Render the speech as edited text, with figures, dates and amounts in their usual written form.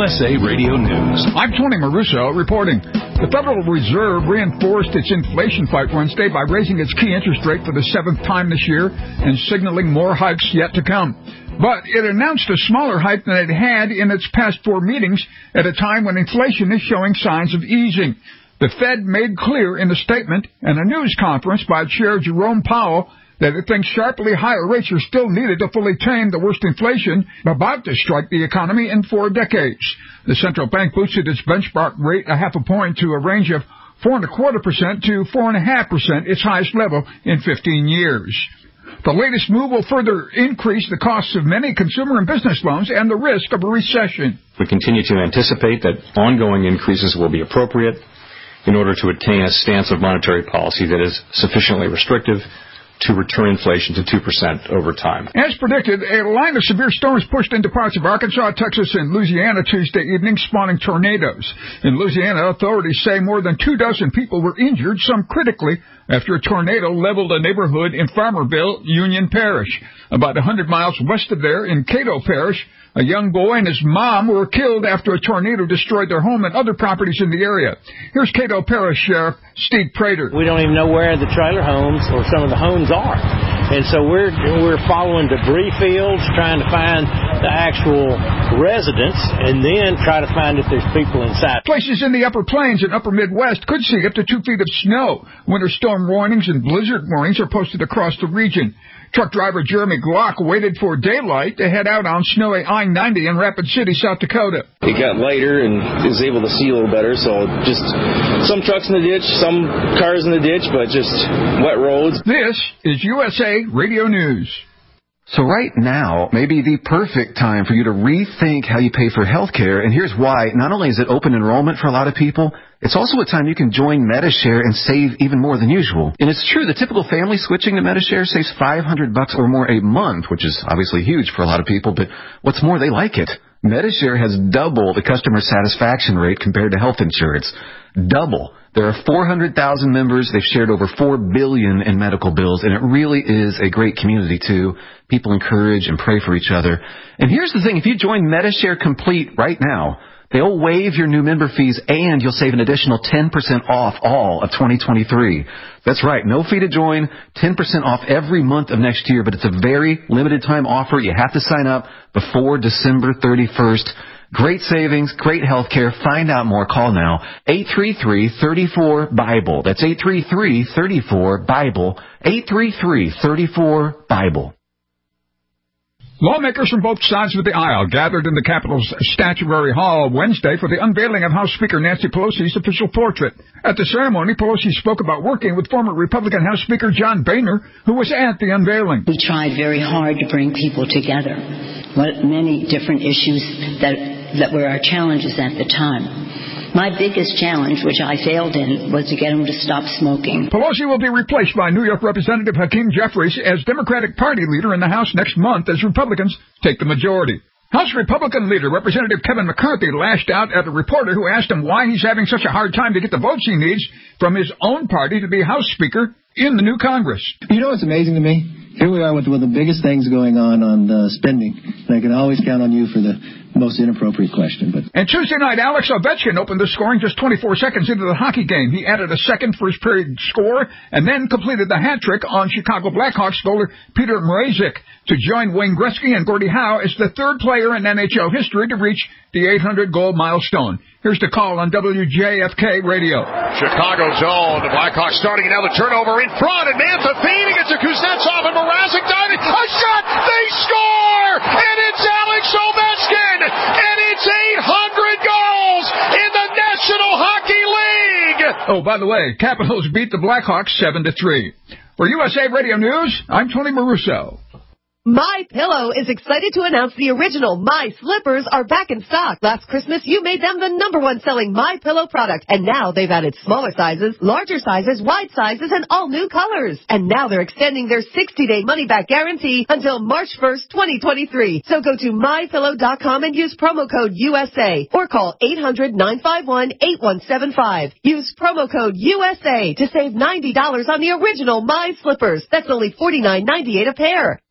USA Radio News. I'm Tony Maruso reporting. The Federal Reserve reinforced its inflation fight Wednesday by raising its key interest rate for the 7th time this year and signaling more hikes yet to come. But it announced a smaller hike than it had in its past 4 meetings at a time when inflation is showing signs of easing. The Fed made clear in a statement and a news conference by Chair Jerome Powell that it thinks sharply higher rates are still needed to fully tame the worst inflation about to strike the economy in 4 decades. The central bank boosted its benchmark rate a half a point to a range of 4.25% to 4.5%, its highest level in 15 years. The latest move will further increase the costs of many consumer and business loans and the risk of a recession. We continue to anticipate that ongoing increases will be appropriate in order to attain a stance of monetary policy that is sufficiently restrictive to return inflation to 2% over time. As predicted, a line of severe storms pushed into parts of Arkansas, Texas, and Louisiana Tuesday evening, spawning tornadoes. In Louisiana, authorities say more than 24 people were injured, some critically, after a tornado leveled a neighborhood in Farmerville, Union Parish. About 100 miles west of there, in Cato Parish, a young boy and his mom were killed after a tornado destroyed their home and other properties in the area. Here's Cato Parish Sheriff Steve Prater. We don't even know where the trailer homes or some of the homes are. And so we're following debris fields, trying to find the actual residents, and then try to find if there's people inside. Places in the upper plains and upper Midwest could see up to 2 feet of snow. Winter storm warnings and blizzard warnings are posted across the region. Truck driver Jeremy Glock waited for daylight to head out on snowy I-90 in Rapid City, South Dakota. It got lighter and was able to see a little better, so just some trucks in the ditch, some cars in the ditch, but just wet roads. This is USA Radio News. So right now may be the perfect time for you to rethink how you pay for health care, and here's why. Not only is it open enrollment for a lot of people, it's also a time you can join Medi-Share and save even more than usual. And it's true, the typical family switching to Medi-Share saves $500 or more a month, which is obviously huge for a lot of people, but what's more, they like it. Medi-Share has double the customer satisfaction rate compared to health insurance. Double. There are 400,000 members. They've shared over $4 billion in medical bills, and it really is a great community, too. People encourage and pray for each other. And here's the thing. If you join Medi-Share Complete right now, they'll waive your new member fees, and you'll save an additional 10% off all of 2023. That's right. No fee to join, 10% off every month of next year, but it's a very limited time offer. You have to sign up before December 31st. Great savings, great health care. Find out more. Call now. 833-34-BIBLE. That's 833-34-BIBLE. 833-34-BIBLE. Lawmakers from both sides of the aisle gathered in the Capitol's Statuary Hall Wednesday for the unveiling of House Speaker Nancy Pelosi's official portrait. At the ceremony, Pelosi spoke about working with former Republican House Speaker John Boehner, who was at the unveiling. We tried very hard to bring people together. Many different issues that were our challenges at the time. My biggest challenge, which I failed in, was to get him to stop smoking. Pelosi will be replaced by New York Representative Hakeem Jeffries as Democratic Party leader in the House next month as Republicans take the majority. House Republican leader Representative Kevin McCarthy lashed out at a reporter who asked him why he's having such a hard time to get the votes he needs from his own party to be House Speaker in the new Congress. You know what's amazing to me? Here we are with one of the biggest things going on spending. And I can always count on you for the most inappropriate question. And Tuesday night, Alex Ovechkin opened the scoring just 24 seconds into the hockey game. He added a second first period score and then completed the hat trick on Chicago Blackhawks goalie Peter Mrazek to join Wayne Gretzky and Gordie Howe as the third player in NHL history to reach the 800-goal milestone. Here's the call on WJFK Radio. Chicago zone. The Blackhawks starting another turnover in front, and Mantha feeding it to Kuznetsov, and Mrazek diving. A shot! They score! And it's Alex Ovechkin! And it's 800 goals in the National Hockey League! Oh, by the way, Capitals beat the Blackhawks 7-3. For USA Radio News, I'm Tony Maruso. MyPillow is excited to announce the original My Slippers are back in stock. Last Christmas, you made them the #1 selling MyPillow product. And now they've added smaller sizes, larger sizes, wide sizes, and all new colors. And now they're extending their 60-day money-back guarantee until March 1st, 2023. So go to MyPillow.com and use promo code USA or call 800-951-8175. Use promo code USA to save $90 on the original My Slippers. That's only $49.98 a pair.